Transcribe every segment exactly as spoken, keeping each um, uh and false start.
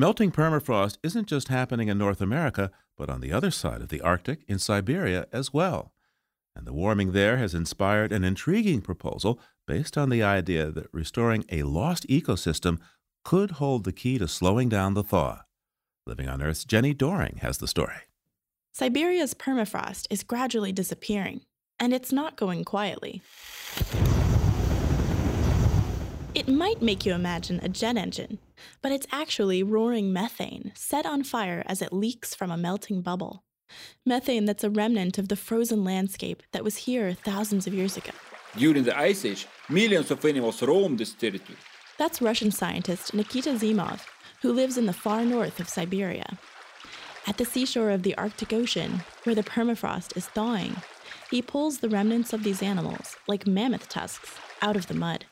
Melting permafrost isn't just happening in North America, but on the other side of the Arctic, in Siberia as well. And the warming there has inspired an intriguing proposal based on the idea that restoring a lost ecosystem could hold the key to slowing down the thaw. Living on Earth's Jenny Doring has the story. Siberia's permafrost is gradually disappearing, and it's not going quietly. It might make you imagine a jet engine, but it's actually roaring methane set on fire as it leaks from a melting bubble. Methane that's a remnant of the frozen landscape that was here thousands of years ago. During the Ice Age, millions of animals roamed this territory. That's Russian scientist Nikita Zimov, who lives in the far north of Siberia. At the seashore of the Arctic Ocean, where the permafrost is thawing, he pulls the remnants of these animals, like mammoth tusks, out of the mud.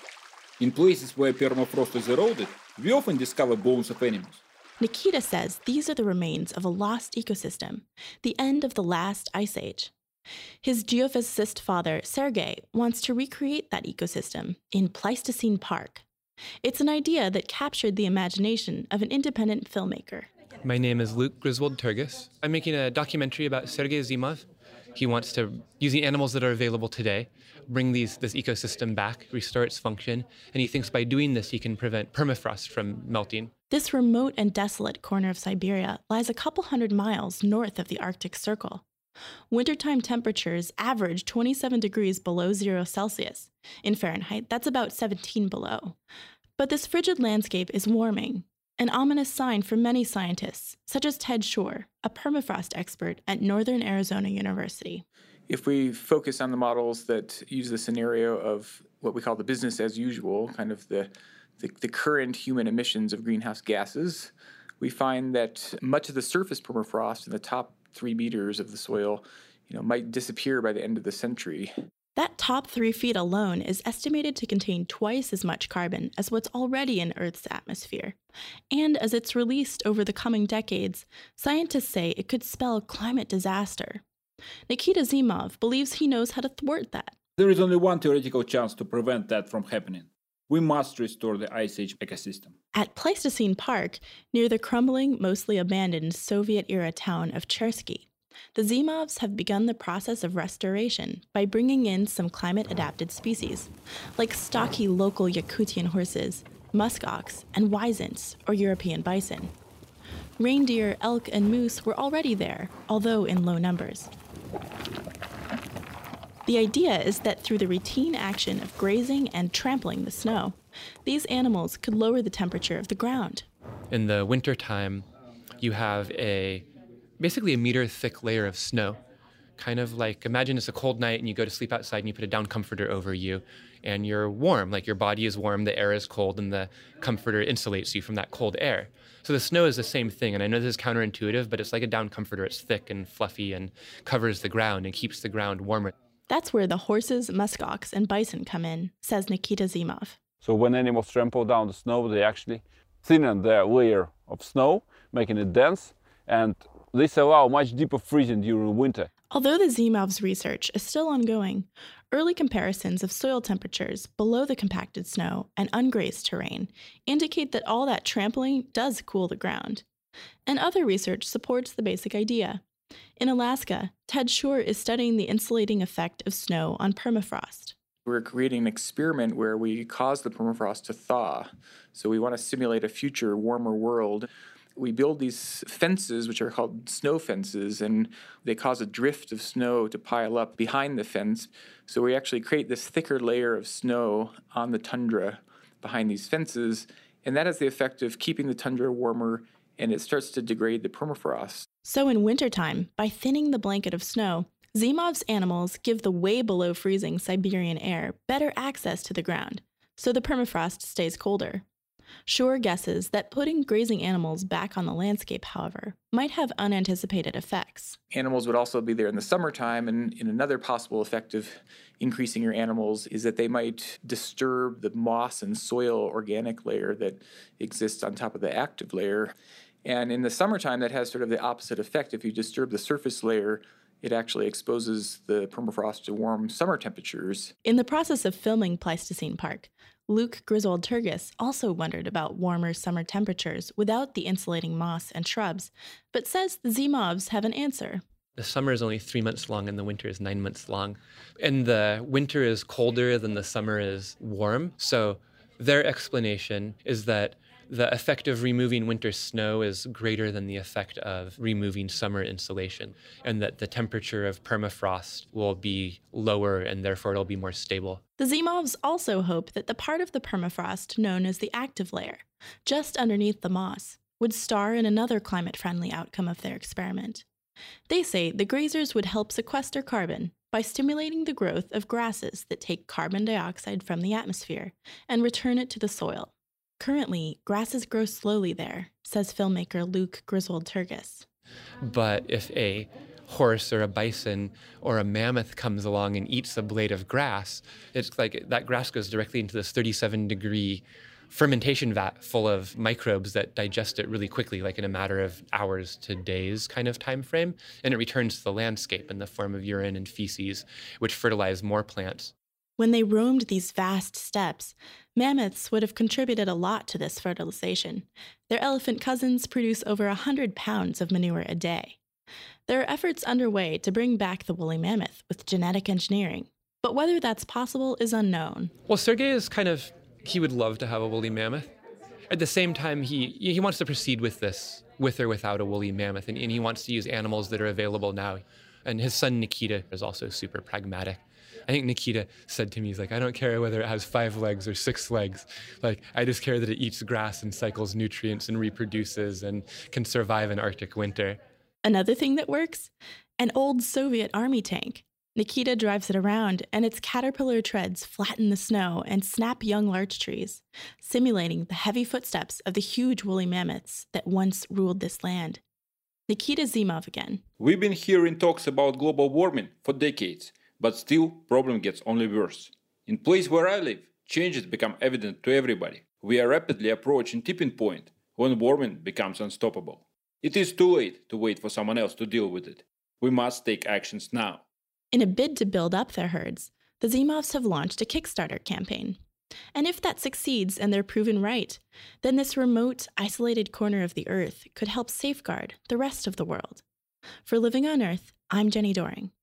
In places where permafrost is eroded, we often discover bones of animals. Nikita says these are the remains of a lost ecosystem, the end of the last ice age. His geophysicist father, Sergei, wants to recreate that ecosystem in Pleistocene Park. It's an idea that captured the imagination of an independent filmmaker. My name is Luke Griswold Turgis. I'm making a documentary about Sergei Zimov. He wants to, using animals that are available today, bring these, this ecosystem back, restore its function, and he thinks by doing this he can prevent permafrost from melting. This remote and desolate corner of Siberia lies a couple hundred miles north of the Arctic Circle. Wintertime temperatures average twenty-seven degrees below zero Celsius. In Fahrenheit, that's about seventeen below. But this frigid landscape is warming, an ominous sign for many scientists, such as Ted Shore, a permafrost expert at Northern Arizona University. If we focus on the models that use the scenario of what we call the business as usual, kind of the, the, the current human emissions of greenhouse gases, we find that much of the surface permafrost in the top three meters of the soil, you know, might disappear by the end of the century. That top three feet alone is estimated to contain twice as much carbon as what's already in Earth's atmosphere. And as it's released over the coming decades, scientists say it could spell climate disaster. Nikita Zimov believes he knows how to thwart that. There is only one theoretical chance to prevent that from happening. We must restore the Ice Age ecosystem. At Pleistocene Park, near the crumbling, mostly abandoned Soviet-era town of Chersky, the Zimovs have begun the process of restoration by bringing in some climate-adapted species, like stocky local Yakutian horses, muskox, and wisents, or European bison. Reindeer, elk, and moose were already there, although in low numbers. The idea is that through the routine action of grazing and trampling the snow, these animals could lower the temperature of the ground. In the wintertime, you have a basically a meter thick layer of snow. Kind of like, imagine it's a cold night and you go to sleep outside and you put a down comforter over you and you're warm, like your body is warm, the air is cold, and the comforter insulates you from that cold air. So the snow is the same thing, and I know this is counterintuitive, but it's like a down comforter. It's thick and fluffy and covers the ground and keeps the ground warmer. That's where the horses, muskox, and bison come in, says Nikita Zimov. So when animals trample down the snow, they actually thin their layer of snow, making it dense, and this allows much deeper freezing during winter. Although the Zimov's research is still ongoing, early comparisons of soil temperatures below the compacted snow and ungrazed terrain indicate that all that trampling does cool the ground. And other research supports the basic idea. In Alaska, Ted Shore is studying the insulating effect of snow on permafrost. We're creating an experiment where we cause the permafrost to thaw. So we want to simulate a future warmer world. We build these fences, which are called snow fences, and they cause a drift of snow to pile up behind the fence. So we actually create this thicker layer of snow on the tundra behind these fences, and that has the effect of keeping the tundra warmer, and it starts to degrade the permafrost. So in wintertime, by thinning the blanket of snow, Zimov's animals give the way below freezing Siberian air better access to the ground, so the permafrost stays colder. Shore guesses that putting grazing animals back on the landscape, however, might have unanticipated effects. Animals would also be there in the summertime, and, and another possible effect of increasing your animals is that they might disturb the moss and soil organic layer that exists on top of the active layer. And in the summertime, that has sort of the opposite effect. If you disturb the surface layer, it actually exposes the permafrost to warm summer temperatures. In the process of filming Pleistocene Park, Luke Griswold Turgis also wondered about warmer summer temperatures without the insulating moss and shrubs, but says the Zimovs have an answer. The summer is only three months long and the winter is nine months long. And the winter is colder than the summer is warm. So their explanation is that the effect of removing winter snow is greater than the effect of removing summer insulation, and that the temperature of permafrost will be lower and therefore it'll be more stable. The Zimovs also hope that the part of the permafrost known as the active layer, just underneath the moss, would star in another climate-friendly outcome of their experiment. They say the grazers would help sequester carbon by stimulating the growth of grasses that take carbon dioxide from the atmosphere and return it to the soil. Currently, grasses grow slowly there, says filmmaker Luke Griswold Turgis. But if a horse or a bison or a mammoth comes along and eats a blade of grass, it's like that grass goes directly into this thirty-seven degree fermentation vat full of microbes that digest it really quickly, like in a matter of hours to days kind of time frame, and it returns to the landscape in the form of urine and feces, which fertilize more plants. When they roamed these vast steppes, mammoths would have contributed a lot to this fertilization. Their elephant cousins produce over one hundred pounds of manure a day. There are efforts underway to bring back the woolly mammoth with genetic engineering, but whether that's possible is unknown. Well, Sergei is kind of, he would love to have a woolly mammoth. At the same time, he he wants to proceed with this, with or without a woolly mammoth, and, and he wants to use animals that are available now. And his son Nikita is also super pragmatic. I think Nikita said to me, he's like, I don't care whether it has five legs or six legs. Like, I just care that it eats grass and cycles nutrients and reproduces and can survive an Arctic winter. Another thing that works? An old Soviet army tank. Nikita drives it around, and its caterpillar treads flatten the snow and snap young larch trees, simulating the heavy footsteps of the huge woolly mammoths that once ruled this land. Nikita Zimov again. We've been hearing talks about global warming for decades. But still, problem gets only worse. In place where I live, changes become evident to everybody. We are rapidly approaching tipping point when warming becomes unstoppable. It is too late to wait for someone else to deal with it. We must take actions now. In a bid to build up their herds, the Zimovs have launched a Kickstarter campaign. And if that succeeds and they're proven right, then this remote, isolated corner of the Earth could help safeguard the rest of the world. For Living on Earth, I'm Jenny Doring.